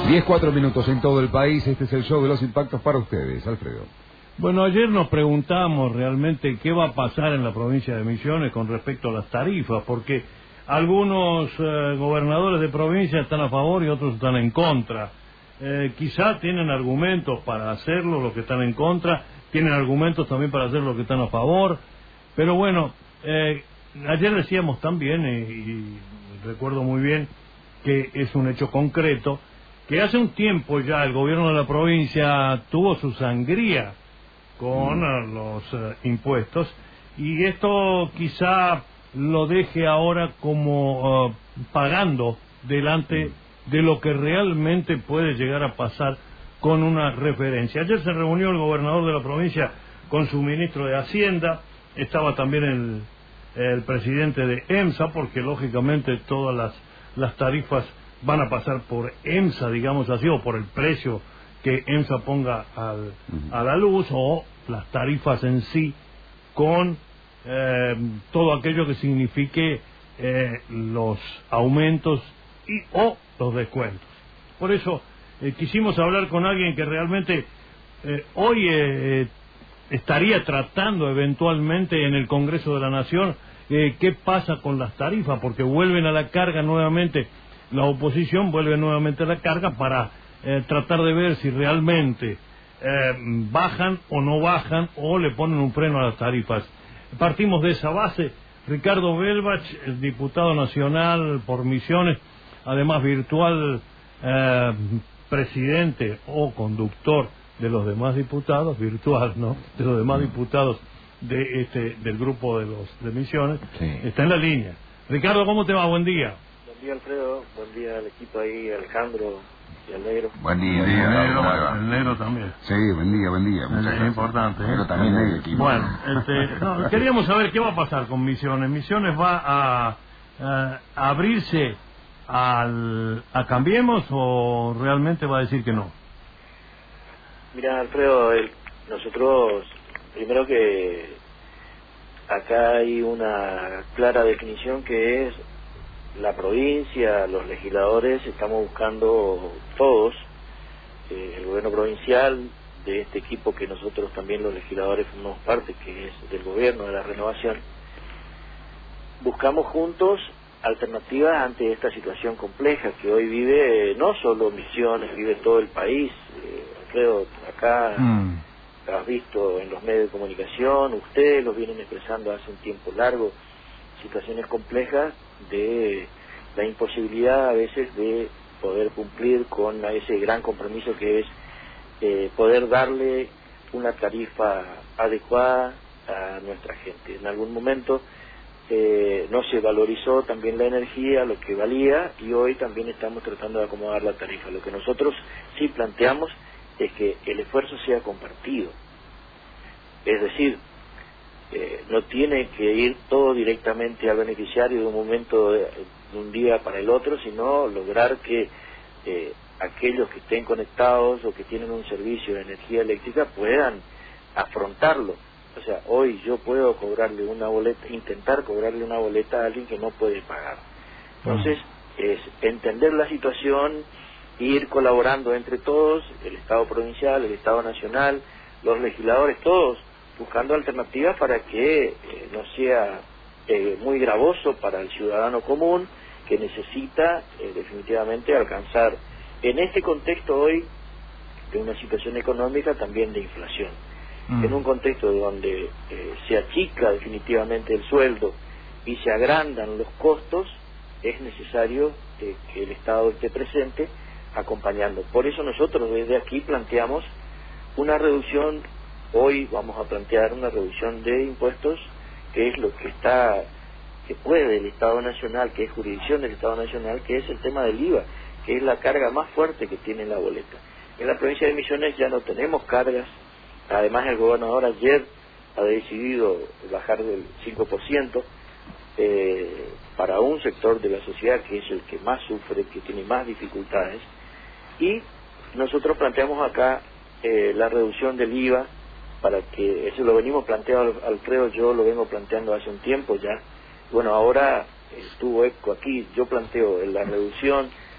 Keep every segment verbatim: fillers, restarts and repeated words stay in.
diez, cuatro minutos en todo el país. Este es el show de los impactos para ustedes, Alfredo. Bueno, ayer nos preguntamos realmente qué va a pasar en la provincia de Misiones con respecto a las tarifas, porque algunos eh, gobernadores de provincia están a favor y otros están en contra. Eh, quizá tienen argumentos para hacerlo, los que están en contra, tienen argumentos también para hacer los que están a favor, pero bueno, eh, ayer decíamos también, y, y recuerdo muy bien que es un hecho concreto, que hace un tiempo ya el gobierno de la provincia tuvo su sangría con mm. los uh, impuestos, y esto quizá lo deje ahora como uh, pagando delante de lo que realmente puede llegar a pasar con una referencia. Ayer se reunió el gobernador de la provincia con su ministro de Hacienda, estaba también el, el presidente de EMSA, porque lógicamente todas las, las tarifas van a pasar por EMSA, digamos así, o por el precio que EMSA ponga al, a la luz, o las tarifas en sí, con eh, todo aquello que signifique eh, los aumentos y o los descuentos. Por eso eh, quisimos hablar con alguien que realmente eh, hoy eh, estaría tratando eventualmente en el Congreso de la Nación eh, qué pasa con las tarifas, porque vuelven a la carga nuevamente, la oposición vuelve nuevamente a la carga para eh, tratar de ver si realmente eh, bajan o no bajan, o le ponen un freno a las tarifas. Partimos de esa base. Ricardo Belbach, el diputado nacional por Misiones, además virtual eh, presidente o conductor de los demás diputados, virtual, ¿no?, de los demás diputados de este del grupo de los de Misiones, sí. Está en la línea. Ricardo, ¿cómo te va? Buen día. Buen día, Alfredo. Buen día al equipo ahí, Alejandro y al negro. Buen día, buen día, el negro, el negro también. Sí, buen día, buen día. Muchas es importante. Pero ¿eh? También el equipo. Bueno, este, no, queríamos saber qué va a pasar con Misiones. Misiones va a, a, a abrirse al a Cambiemos, o realmente va a decir que no. Mira, Alfredo, el, nosotros primero que acá hay una clara definición que es la provincia, los legisladores, estamos buscando todos, eh, el gobierno provincial, de este equipo que nosotros también los legisladores formamos parte, que es del gobierno de la renovación, buscamos juntos alternativas ante esta situación compleja que hoy vive, eh, no solo Misiones, vive todo el país. eh, Alfredo, acá mm. has visto en los medios de comunicación, ustedes lo vienen expresando hace un tiempo largo, situaciones complejas de la imposibilidad a veces de poder cumplir con ese gran compromiso que es eh, poder darle una tarifa adecuada a nuestra gente. En algún momento eh, no se valorizó también la energía, lo que valía, y hoy también estamos tratando de acomodar la tarifa. Lo que nosotros sí planteamos es que el esfuerzo sea compartido, es decir, Eh, no tiene que ir todo directamente al beneficiario de un momento, de, de un día para el otro, sino lograr que eh, aquellos que estén conectados o que tienen un servicio de energía eléctrica puedan afrontarlo. O sea, hoy yo puedo cobrarle una boleta, intentar cobrarle una boleta a alguien que no puede pagar. Entonces, es entender la situación, ir colaborando entre todos, el Estado provincial, el Estado nacional, los legisladores, todos, buscando alternativas para que eh, no sea eh, muy gravoso para el ciudadano común que necesita eh, definitivamente alcanzar en este contexto hoy de una situación económica también de inflación, mm. en un contexto donde eh, se achica definitivamente el sueldo y se agrandan los costos, es necesario eh, que el Estado esté presente acompañando. Por eso nosotros desde aquí planteamos una reducción. Hoy vamos a plantear una reducción de impuestos, que es lo que está, que puede el Estado Nacional, que es jurisdicción del Estado Nacional, que es el tema del I V A, que es la carga más fuerte que tiene la boleta. En la provincia de Misiones ya no tenemos cargas, además el gobernador ayer ha decidido bajar del cinco por ciento eh, para un sector de la sociedad que es el que más sufre, que tiene más dificultades, y nosotros planteamos acá eh, la reducción del I V A, para que eso lo venimos planteando, Alfredo, yo lo vengo planteando hace un tiempo ya. Bueno, ahora estuvo eco aquí, yo planteo la reducción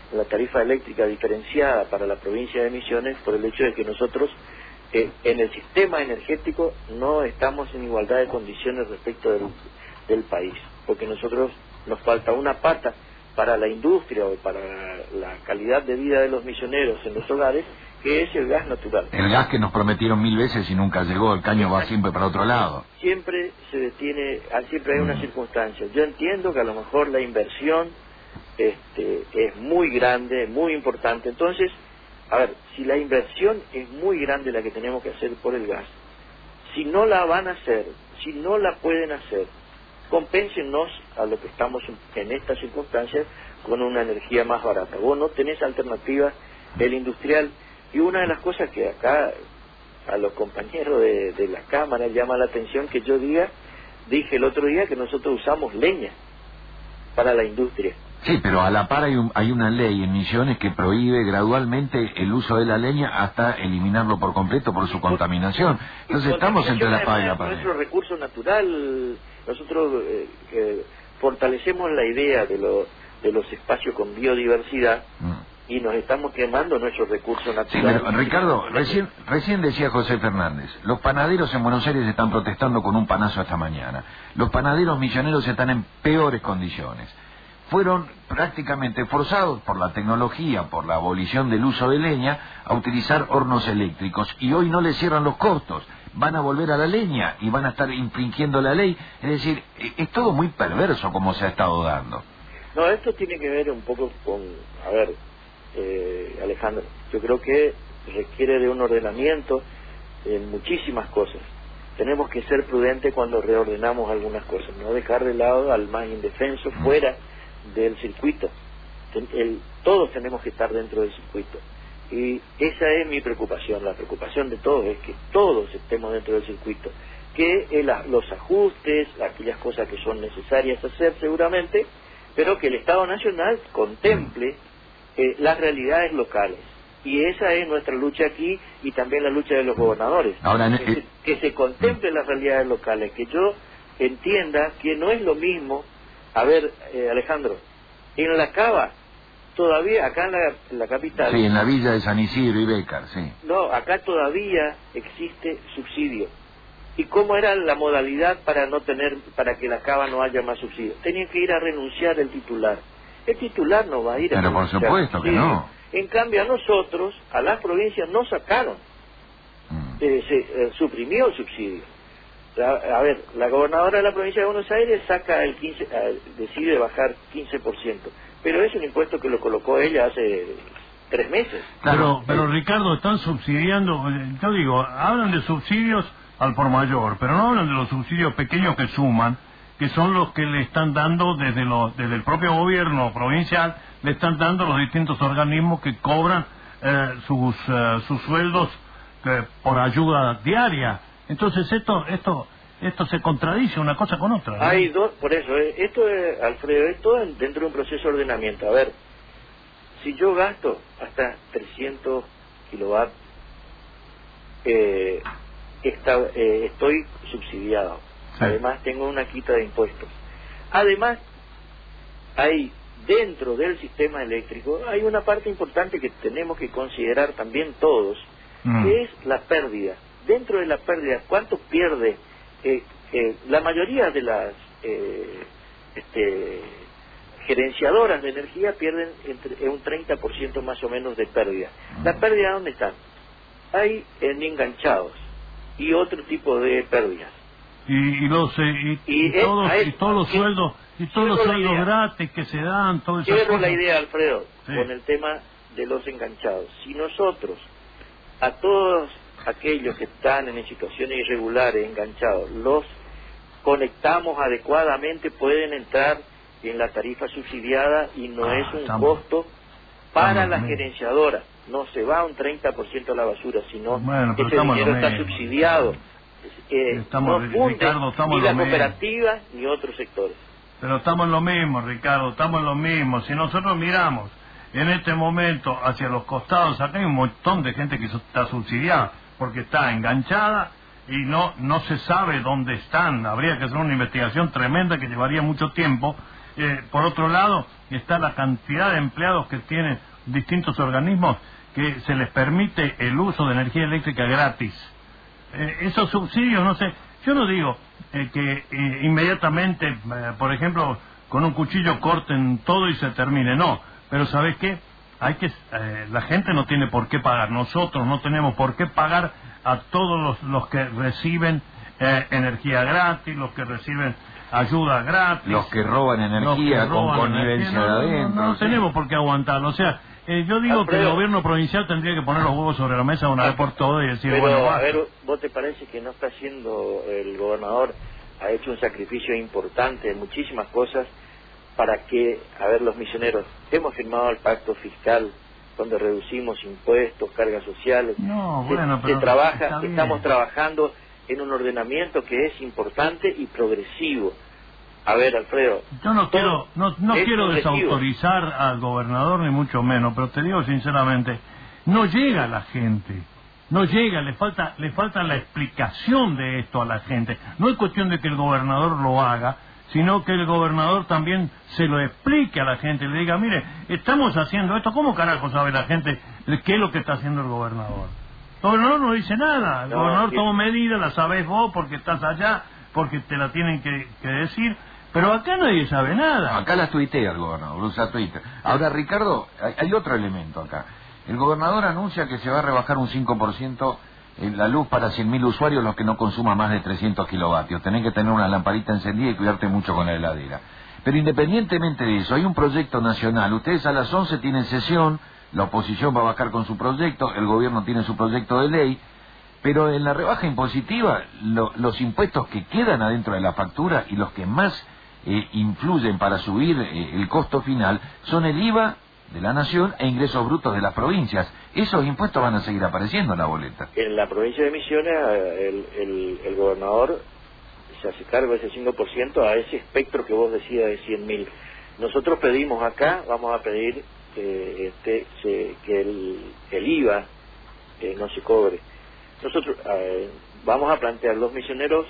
la tarifa eléctrica diferenciada para la provincia de Misiones por el hecho de que nosotros eh, en el sistema energético no estamos en igualdad de condiciones respecto del, del país, porque nosotros nos falta una pata para la industria o para la calidad de vida de los misioneros en los hogares, que es el gas natural. El gas que nos prometieron mil veces y nunca llegó, el caño va siempre para otro lado. Siempre se detiene, siempre hay una mm. circunstancia. Yo entiendo que a lo mejor la inversión este, es muy grande, muy importante. Entonces, a ver, si la inversión es muy grande la que tenemos que hacer por el gas, si no la van a hacer, si no la pueden hacer, compénsenos a lo que estamos en estas circunstancias con una energía más barata. Vos no tenés alternativa, el industrial, y una de las cosas que acá a los compañeros de, de la Cámara llama la atención que yo diga, dije el otro día que nosotros usamos leña para la industria. Sí, pero a la par hay, un, hay una ley en Misiones que prohíbe gradualmente el uso de la leña hasta eliminarlo por completo por su contaminación. Entonces estamos entre la espada y la pared. Nuestro recurso natural, nosotros eh, eh, fortalecemos la idea de, lo, de los espacios con biodiversidad mm. y nos estamos quemando nuestros recursos naturales. Sí, pero Ricardo, recién, recién decía José Fernández, los panaderos en Buenos Aires están protestando con un panazo esta mañana. Los panaderos misioneros están en peores condiciones. Fueron prácticamente forzados por la tecnología, por la abolición del uso de leña, a utilizar hornos eléctricos. Y hoy no les cierran los costos. Van a volver a la leña y van a estar infringiendo la ley. Es decir, es todo muy perverso como se ha estado dando. No, esto tiene que ver un poco con... A ver, eh, Alejandro, yo creo que requiere de un ordenamiento en muchísimas cosas. Tenemos que ser prudentes cuando reordenamos algunas cosas. No dejar de lado al más indefenso fuera del circuito. El, todos tenemos que estar dentro del circuito y esa es mi preocupación. La preocupación de todos es que todos estemos dentro del circuito, que el, los ajustes, aquellas cosas que son necesarias hacer seguramente, pero que el Estado Nacional contemple eh, las realidades locales, y esa es nuestra lucha aquí y también la lucha de los gobernadores. Ahora, que, se, que se contemple las realidades locales, que yo entienda que no es lo mismo. A ver, eh, Alejandro, en La Cava, todavía, acá en la, en la capital... Sí, en la villa de San Isidro y Bécar, sí. No, acá todavía existe subsidio. ¿Y cómo era la modalidad para no tener, para que La Cava no haya más subsidio? Tenía que ir a renunciar el titular. El titular no va a ir a Pero renunciar. por supuesto que no. En cambio, a nosotros, a las provincias, no sacaron. Mm. Eh, se eh, suprimió el subsidio. A ver, la gobernadora de la provincia de Buenos Aires saca el quince, decide bajar quince por ciento, pero es un impuesto que lo colocó ella hace tres meses. Claro, pero Ricardo, están subsidiando, yo digo, hablan de subsidios al por mayor, pero no hablan de los subsidios pequeños que suman, que son los que le están dando desde, los, desde el propio gobierno provincial, le están dando los distintos organismos que cobran eh, sus, eh, sus sueldos eh, por ayuda diaria. Entonces esto esto esto se contradice una cosa con otra, ¿no? Hay dos, por eso, eh, esto es, Alfredo, esto dentro de un proceso de ordenamiento. A ver, si yo gasto hasta trescientos kilovatios, eh, está, eh, estoy subsidiado. Sí. Además tengo una quita de impuestos. Además, hay dentro del sistema eléctrico, hay una parte importante que tenemos que considerar también todos, mm. que es la pérdida. Dentro de la pérdida, ¿cuánto pierde? Eh, eh, la mayoría de las eh, este, gerenciadoras de energía pierden entre un treinta por ciento más o menos de pérdida. ¿La pérdida dónde están? Hay en enganchados y otro tipo de pérdidas. Y, y los eh, y, y, y, todos, es, y todos los sueldos y todos los sueldos gratis que se dan, todo eso. Quiero la idea, Alfredo, sí. Con el tema de los enganchados. Si nosotros a todos aquellos que están en situaciones irregulares, enganchados, los conectamos adecuadamente, pueden entrar en la tarifa subsidiada y no ah, es un estamos, costo para la gerenciadora. No se va un treinta por ciento a la basura, sino bueno, ese dinero está subsidiado. Eh, estamos, no funde Ricardo, estamos ni la cooperativa ni otros sectores. Pero estamos en lo mismo, Ricardo, estamos en lo mismo. Si nosotros miramos en este momento hacia los costados, acá hay un montón de gente que está subsidiada, porque está enganchada y no no se sabe dónde están. Habría que hacer una investigación tremenda que llevaría mucho tiempo, Eh, por otro lado, está la cantidad de empleados que tienen distintos organismos que se les permite el uso de energía eléctrica gratis. Eh, esos subsidios, no sé, yo no digo eh, que eh, inmediatamente, eh, por ejemplo, con un cuchillo corten todo y se termine, no, pero ¿sabes qué? Hay que, eh, la gente no tiene por qué pagar, nosotros no tenemos por qué pagar a todos los, los que reciben eh, energía gratis, los que reciben ayuda gratis, los que roban energía que roban con connivencia no, de no, adentro. no, no ¿sí? tenemos por qué aguantarlo, o sea, eh, yo digo Alfredo, que el gobierno provincial tendría que poner los huevos sobre la mesa una vez por todas y decir, pero, bueno, a basta. ver, ¿vos te parece que no está haciendo el gobernador, ha hecho un sacrificio importante de muchísimas cosas para que, a ver, los misioneros, hemos firmado el pacto fiscal donde reducimos impuestos, cargas sociales, No, se, bueno, se pero trabaja, está bien. estamos trabajando en un ordenamiento que es importante y progresivo. A ver, Alfredo, Yo no quiero, no, no es quiero progresivo. desautorizar al gobernador ni mucho menos, pero te digo sinceramente, no llega a la gente, no llega, le falta, le falta la explicación de esto a la gente. No es cuestión de que el gobernador lo haga, sino que el gobernador también se lo explique a la gente, le diga, mire, estamos haciendo esto, ¿cómo carajo sabe la gente qué es lo que está haciendo el gobernador? El gobernador no dice nada, el No, gobernador sí. toma medidas, la sabés vos porque estás allá, porque te la tienen que, que decir, pero acá nadie sabe nada. Acá las tuitea el gobernador, usa Twitter. Ahora, Ricardo, hay, hay otro elemento acá. El gobernador anuncia que se va a rebajar un cinco por ciento en la luz para cien mil usuarios, los que no consuman más de trescientos kilovatios. Tenés que tener una lamparita encendida y cuidarte mucho con la heladera. Pero independientemente de eso, hay un proyecto nacional. Ustedes a las once tienen sesión, la oposición va a bajar con su proyecto, el gobierno tiene su proyecto de ley, pero en la rebaja impositiva, lo, los impuestos que quedan adentro de la factura y los que más eh, influyen para subir eh, el costo final son el I V A de la nación e ingresos brutos de las provincias. Esos impuestos van a seguir apareciendo en la boleta. en la provincia de Misiones el, el, el gobernador se hace cargo de ese cinco por ciento a ese espectro que vos decías de cien mil. Nosotros pedimos acá, vamos a pedir eh, este, se, que el, el I V A eh, no se cobre. Nosotros eh, vamos a plantear, los misioneros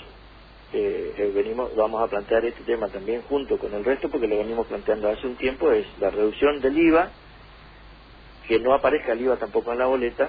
eh, eh, venimos, vamos a plantear este tema también junto con el resto, porque lo venimos planteando hace un tiempo, es la reducción del I V A, que no aparezca el I V A tampoco en la boleta,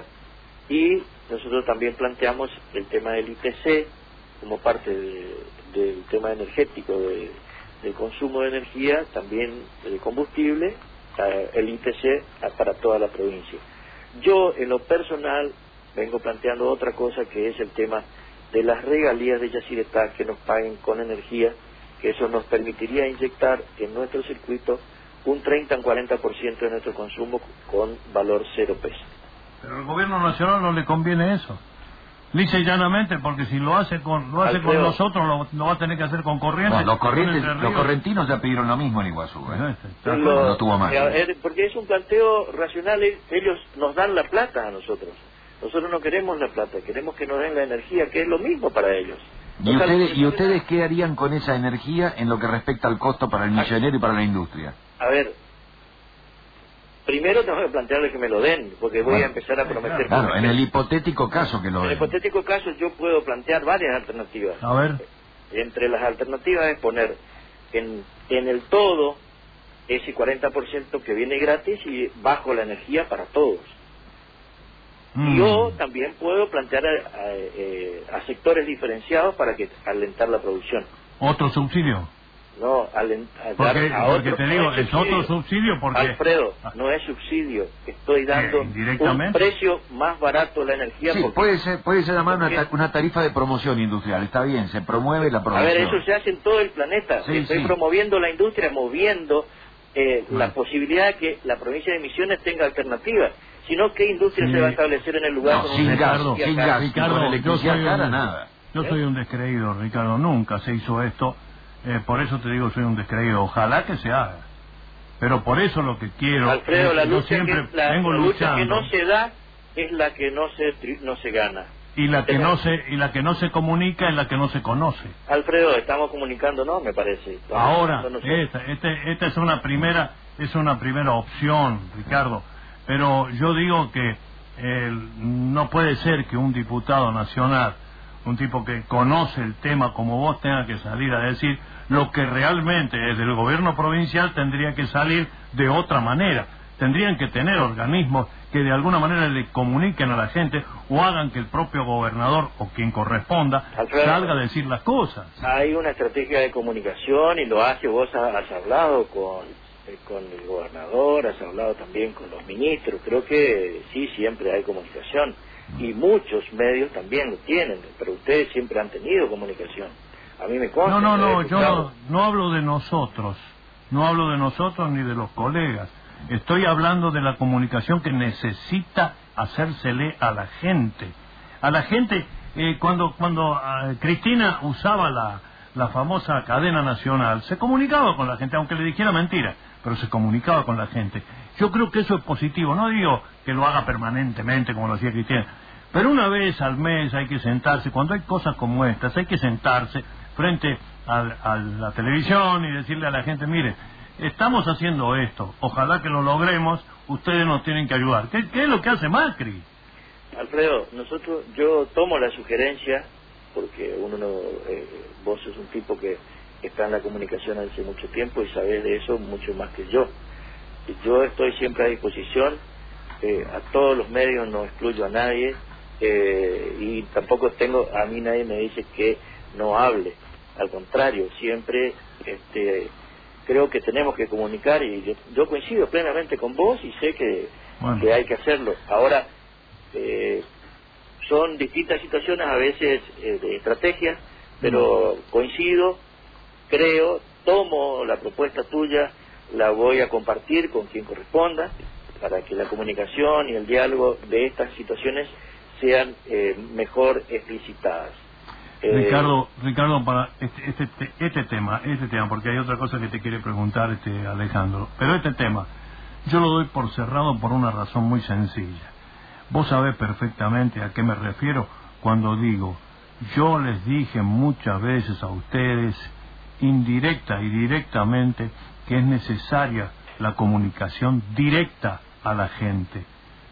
y nosotros también planteamos el tema del I T C como parte de, del tema energético, de, del consumo de energía, también de combustible, eh, el I T C para toda la provincia. Yo, en lo personal, vengo planteando otra cosa, que es el tema de las regalías de Yacyretá que nos paguen con energía, que eso nos permitiría inyectar en nuestro circuito un treinta al cuarenta por ciento de nuestro consumo con valor cero pesos. Pero al gobierno nacional no le conviene eso. Lisa y llanamente, porque si lo hace con lo hace Alfredo, con nosotros, lo, lo va a tener que hacer con Corrientes. No, los, corrientes, con Entre los Ríos. correntinos ya pidieron lo mismo en Iguazú. ¿eh? Ajá, está Lo- claro. no tuvo más. eh, porque es un planteo racional, eh, ellos nos dan la plata a nosotros. Nosotros no queremos la plata, queremos que nos den la energía, que es lo mismo para ellos. ¿Y O sea, ustedes, los ¿Y ustedes qué harían con esa energía en lo que respecta al costo para el millonero y para la industria? A ver, primero tengo que plantearle que me lo den, porque voy Bueno, a empezar a prometer. Claro, cosas. en el hipotético caso que lo En el den. hipotético caso yo puedo plantear varias alternativas. A ver. Entre las alternativas es poner en, en el todo ese cuarenta por ciento que viene gratis y bajo la energía para todos. Mm. Yo también puedo plantear a, a, a, a sectores diferenciados para que alentar la producción. Otro subsidio. No, alent, a Porque, dar a porque otro, te no digo, es otro subsidio porque... Alfredo, Ah. no es subsidio, estoy dando Eh, indirectamente. un precio más barato a la energía. Sí, porque, puede ser, puede ser llamar una, porque- ta- una tarifa de promoción industrial, está bien, se promueve la A promoción. ver, eso se hace en todo el planeta. Sí, Estoy sí. promoviendo la industria, moviendo eh, Bueno. la posibilidad de que la provincia de Misiones tenga alternativas. Si no, ¿qué industria Sí. se va a establecer en el lugar No, con sin una gas, energía sin cara? gas. Ricardo, con yo electricidad soy, cara, un, nada. yo ¿Eh? soy un descreído, Ricardo, nunca se hizo esto, eh, por eso te digo, soy un descreído, ojalá que se haga, pero por eso lo que quiero, Alfredo, es- la yo lucha, siempre que, la, vengo la lucha que luchando, no se da es la que no se, tri- no se gana. y la que no se y la que no se comunica es la que no se conoce. Alfredo, estamos comunicando, ¿no? Me parece. Estamos Ahora, comunicando nosotros. esta, este, esta es una primera, es una primera opción, Ricardo. Pero yo digo que eh, no puede ser que un diputado nacional un tipo que conoce el tema como vos, tenga que salir a decir lo que realmente desde el gobierno provincial tendría que salir de otra manera. Tendrían que tener organismos que de alguna manera le comuniquen a la gente o hagan que el propio gobernador o quien corresponda Alfredo, salga a decir las cosas. Hay una estrategia de comunicación y lo hace, vos has hablado con, eh, con el gobernador, has hablado también con los ministros, creo que sí, siempre hay comunicación y muchos medios también lo tienen, pero ustedes siempre han tenido comunicación. A mí me consta. No, no, no, yo no, no hablo de nosotros, no hablo de nosotros ni de los colegas. Estoy hablando de la comunicación que necesita hacérsele a la gente. A la gente, eh, cuando cuando uh, Cristina usaba la, la famosa cadena nacional, se comunicaba con la gente, aunque le dijera mentira, pero se comunicaba con la gente. Yo creo que eso es positivo, no digo que lo haga permanentemente como lo hacía Cristina, pero una vez al mes hay que sentarse, cuando hay cosas como estas, hay que sentarse frente a, a la televisión y decirle a la gente, mire, estamos haciendo esto, ojalá que lo logremos, ustedes nos tienen que ayudar. ¿Qué, qué es lo que hace Macri? Alfredo, nosotros, yo tomo la sugerencia, porque uno no, eh, vos sos un tipo que está en la comunicación hace mucho tiempo y sabés de eso mucho más que yo. Yo estoy siempre a disposición, eh, a todos los medios, no excluyo a nadie, eh, y tampoco tengo, a mí nadie me dice que no hable, al contrario, siempre este creo que tenemos que comunicar y yo, yo coincido plenamente con vos y sé que, bueno. que hay que hacerlo. Ahora, eh, son distintas situaciones, a veces eh, de estrategia, pero no. coincido, creo, tomo la propuesta tuya, la voy a compartir con quien corresponda, para que la comunicación y el diálogo de estas situaciones sean eh, mejor explicitadas. Ricardo, Ricardo, para este, este, este tema, este tema, porque hay otra cosa que te quiere preguntar este Alejandro, pero este tema, yo lo doy por cerrado por una razón muy sencilla. Vos sabés perfectamente a qué me refiero cuando digo, yo les dije muchas veces a ustedes, indirecta y directamente, que es necesaria la comunicación directa a la gente.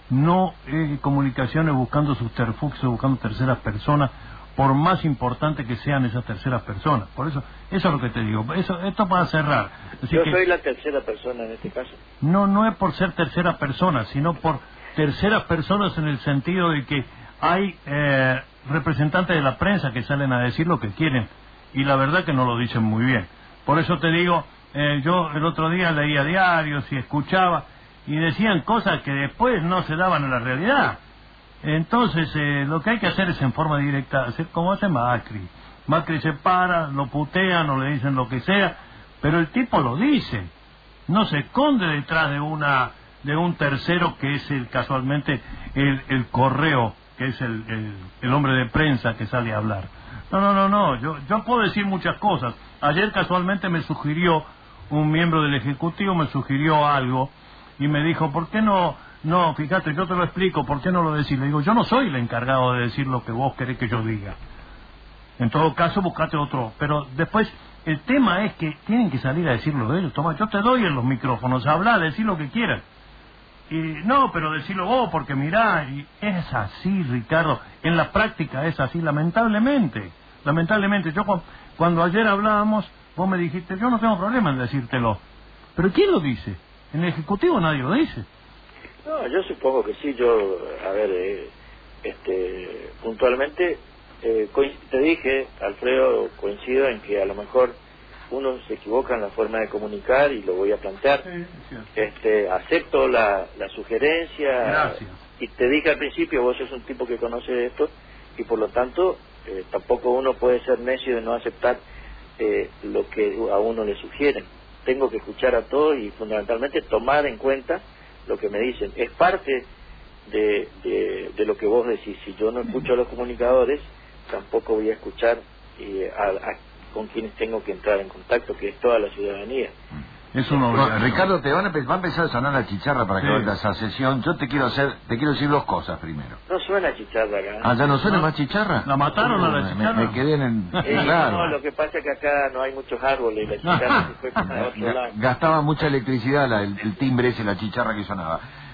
No eh, comunicaciones buscando subterfugios, buscando terceras personas, por más importante que sean esas terceras personas. Por eso, eso es lo que te digo. Eso, esto para cerrar. Así Yo que, soy la tercera persona en este caso. No, no es por ser tercera persona, sino por terceras personas en el sentido de que hay eh, representantes de la prensa que salen a decir lo que quieren y la verdad que no lo dicen muy bien. Por eso te digo, eh, yo el otro día leía diarios y escuchaba y decían cosas que después no se daban en la realidad. Entonces, eh, lo que hay que hacer es en forma directa, hacer como hace Macri. Macri se para, lo putean o le dicen lo que sea, pero el tipo lo dice. No se esconde detrás de una de un tercero que es el casualmente el, el correo, que es el, el, el hombre de prensa que sale a hablar. No, no, no, no, yo, yo puedo decir muchas cosas. Ayer casualmente me sugirió, un miembro del Ejecutivo me sugirió algo y me dijo, ¿por qué no...? No, fíjate, yo te lo explico, ¿por qué no lo decís? Le digo, yo no soy el encargado de decir lo que vos querés que yo diga. En todo caso, buscate otro. Pero después, el tema es que tienen que salir a decirlo ellos. Toma, yo te doy en los micrófonos, habla, decí lo que quieras. Y no, pero decilo vos, porque mirá, y es así, Ricardo. En la práctica es así, lamentablemente. Lamentablemente, yo cuando ayer hablábamos, vos me dijiste, yo no tengo problema en decírtelo. Pero ¿quién lo dice? En el Ejecutivo nadie lo dice. No, yo supongo que sí, yo, a ver, eh, este, puntualmente, eh, te dije, Alfredo, coincido en que a lo mejor uno se equivoca en la forma de comunicar y lo voy a plantear. Sí, sí. Este, acepto la, la sugerencia. Gracias. Y te dije al principio, vos sos un tipo que conoce esto y por lo tanto eh, tampoco uno puede ser necio de no aceptar eh, lo que a uno le sugieren. Tengo que escuchar a todos y fundamentalmente tomar en cuenta lo que me dicen. Es parte de, de, de lo que vos decís. Si yo no escucho a los comunicadores, tampoco voy a escuchar eh, a, a, con quienes tengo que entrar en contacto, que es toda la ciudadanía. Es una bueno, Ricardo, te van a, va a empezar a sonar la chicharra para que sí. vayas a sesión. Yo te quiero hacer, te quiero decir dos cosas primero. No suena chicharra acá. Ah, ¿ya no suena no. más chicharra? ¿La mataron uh, a la chicharra? Me, me quedé en el... Eh, claro. No, lo que pasa es que acá no hay muchos árboles y la chicharra se fue para otro lado. Gastaba mucha electricidad la, el, el timbre ese, la chicharra que sonaba.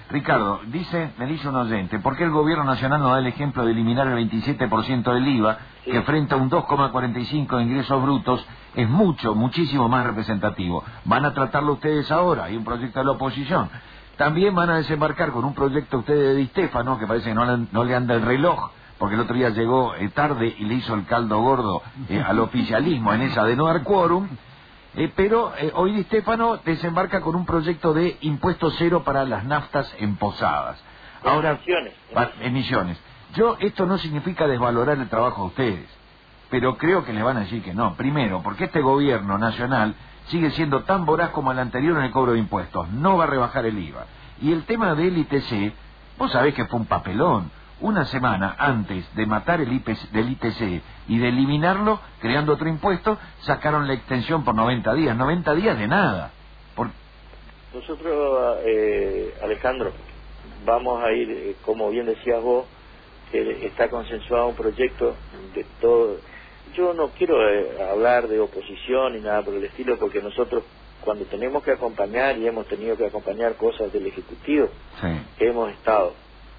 Ricardo, dice, me dice un oyente, ¿por qué el gobierno nacional no da el ejemplo de eliminar el veintisiete por ciento del I V A, sí, que frente a un dos coma cuarenta y cinco de ingresos brutos es mucho, muchísimo más representativo? ¿Van a tratarlo ustedes ahora? Hay un proyecto de la oposición. También van a desembarcar con un proyecto ustedes de Di Stéfano, que parece que no le, no le anda el reloj, porque el otro día llegó eh, tarde y le hizo el caldo gordo eh, al oficialismo en esa de no dar quórum. Eh, pero eh, hoy Di Stéfano desembarca con un proyecto de impuesto cero para las naftas emposadas. Ahora, emisiones. Pa, emisiones. Yo, esto no significa desvalorar el trabajo de ustedes, pero creo que le van a decir que no. Primero, porque este gobierno nacional sigue siendo tan voraz como el anterior en el cobro de impuestos. No va a rebajar el I V A. Y el tema del I T C, vos sabés que fue un papelón. Una semana antes de matar el I P C, del I T C y de eliminarlo, creando otro impuesto, sacaron la extensión por noventa días. noventa días de nada. Por... Nosotros, eh, Alejandro, vamos a ir, eh, como bien decías vos, que está consensuado un proyecto de todo. Yo no quiero eh, hablar de oposición ni nada por el estilo, porque nosotros, cuando tenemos que acompañar, y hemos tenido que acompañar cosas del Ejecutivo, sí, hemos estado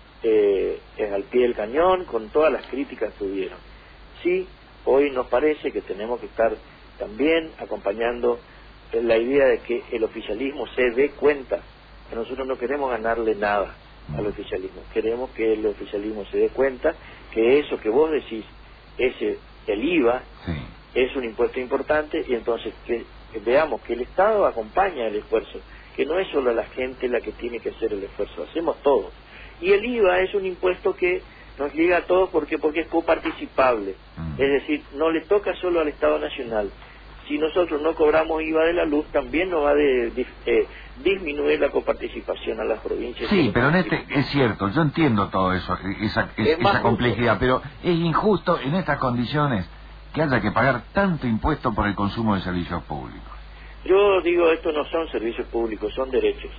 eh, al pie del cañón con todas las críticas que hubieron. Sí, hoy nos parece que tenemos que estar también acompañando en la idea de que el oficialismo se dé cuenta que nosotros no queremos ganarle nada al oficialismo, queremos que el oficialismo se dé cuenta que eso que vos decís, ese el I V A, sí, es un impuesto importante, y entonces que, que veamos que el Estado acompaña el esfuerzo, que no es solo la gente la que tiene que hacer el esfuerzo, hacemos todos. Y el I V A es un impuesto que nos llega a todos porque porque es coparticipable, mm. es decir, no le toca solo al Estado Nacional. Si nosotros no cobramos I V A de la luz, también nos va a de, de, eh, disminuir la coparticipación a las provincias. Sí, pero en este es cierto, yo entiendo todo eso, esa, es, esa complejidad, pero es injusto en estas condiciones que haya que pagar tanto impuesto por el consumo de servicios públicos. Yo digo, esto no son servicios públicos, son derechos.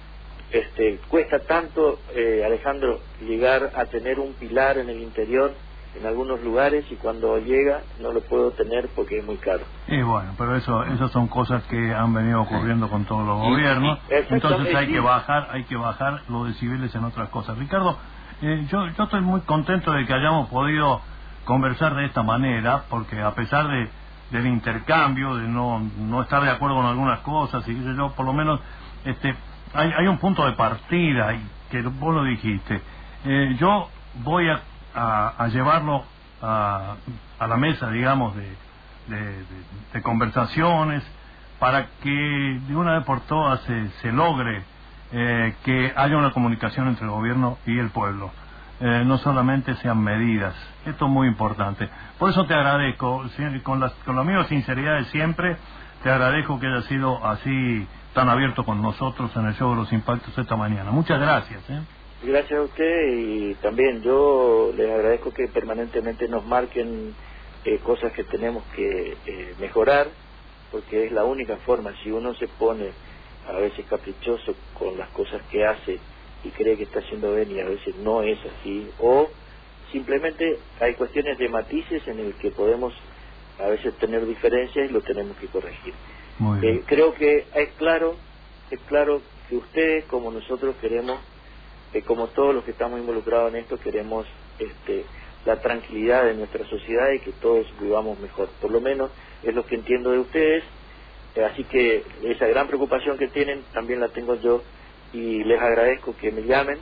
Este, cuesta tanto, eh, Alejandro, llegar a tener un pilar en el interior en algunos lugares, y cuando llega no lo puedo tener porque es muy caro. Y bueno, pero eso esas son cosas que han venido ocurriendo con todos los gobiernos, entonces hay que bajar hay que bajar los decibeles en otras cosas. Ricardo, eh, yo yo estoy muy contento de que hayamos podido conversar de esta manera, porque a pesar de del intercambio, de no no estar de acuerdo con algunas cosas, y qué sé yo, por lo menos este hay hay un punto de partida, y que vos lo dijiste. Eh, yo voy a A, a llevarlo a, a la mesa, digamos, de, de, de, de conversaciones, para que de una vez por todas se, se logre eh, que haya una comunicación entre el gobierno y el pueblo. Eh, no solamente sean medidas. Esto es muy importante. Por eso te agradezco, con, las, con la misma sinceridad de siempre, te agradezco que haya sido así tan abierto con nosotros en el show de los impactos esta mañana. Muchas gracias. ¿eh? Gracias a usted, y también yo les agradezco que permanentemente nos marquen eh, cosas que tenemos que eh, mejorar, porque es la única forma. Si uno se pone a veces caprichoso con las cosas que hace y cree que está haciendo bien, y a veces no es así, o simplemente hay cuestiones de matices en el que podemos a veces tener diferencias y lo tenemos que corregir. Muy bien. Eh, creo que es claro, es claro que ustedes, como nosotros, queremos, Eh, como todos los que estamos involucrados en esto, queremos este, la tranquilidad de nuestra sociedad y que todos vivamos mejor. Por lo menos es lo que entiendo de ustedes, eh, así que esa gran preocupación que tienen también la tengo yo, y les agradezco que me llamen.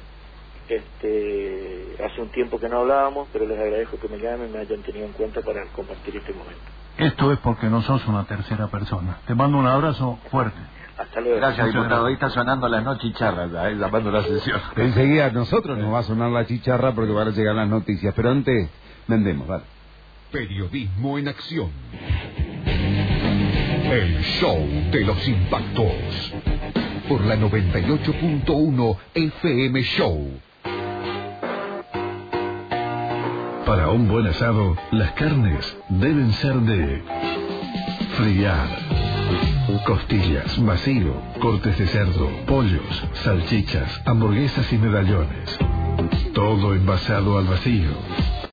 Este, hace un tiempo que no hablábamos, pero les agradezco que me llamen, me hayan tenido en cuenta para compartir este momento. Esto es porque no sos una tercera persona. Te mando un abrazo fuerte. Hasta luego. Gracias, diputado. Ahí está sonando las no chicharras, ¿eh? Llamando la sesión. Enseguida a nosotros nos va a sonar la chicharra porque van a llegar las noticias. Pero antes, vendemos, ¿vale? Periodismo en acción. El show de los impactos. Por la noventa y ocho punto uno F M Show. Para un buen asado, las carnes deben ser de friar. Costillas, vacío, cortes de cerdo, pollos, salchichas, hamburguesas y medallones. Todo envasado al vacío.